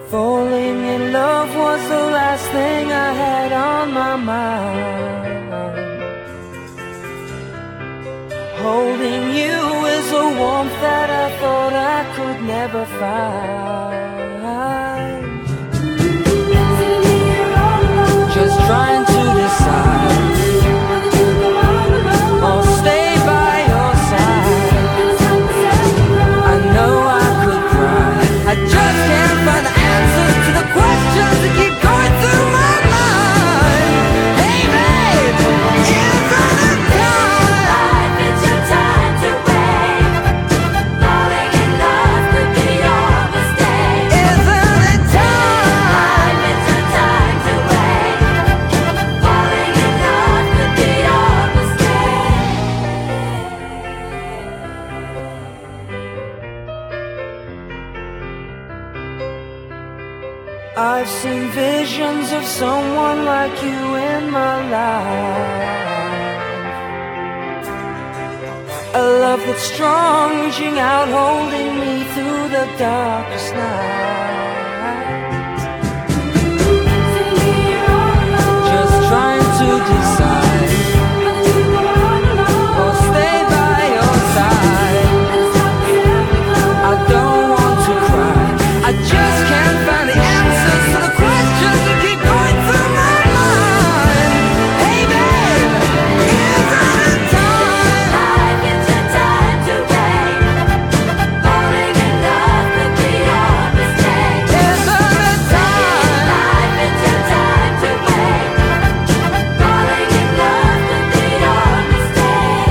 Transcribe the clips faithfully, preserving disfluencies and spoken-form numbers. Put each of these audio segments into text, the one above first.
Falling in love was the last thing I had on my mind. Holding you is a warmth that I thought I could never find. Just trying to decide, I'll stay by your side. I know I could cry, I just can't find the answers to the questions that keep going through my mind. Hey babe, isn't it time? Life, it's your time to wait. Falling in love could be your mistake. Isn't it time? Life, it's your time to wait. Falling in love could be your mistake. I've seen visions of someone like you in my life. A love that's strong, reaching out, holding me through the darkest night. Just trying to decide, I'll stay by your side. I don't want to cry, I just can't find the answers to the questions that keep going through my mind. Hey babe, isn't it time? Life, it's your time to wait. Falling in love could be your mistake. Isn't it time? Life, it's your time to wait. Falling in love could be your mistake.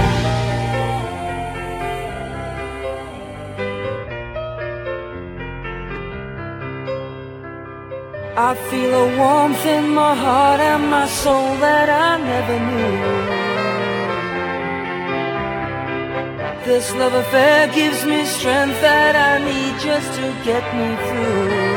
I feel a warmth in my heart and my soul that I never knew. This love affair gives me strength that I need just to get me through.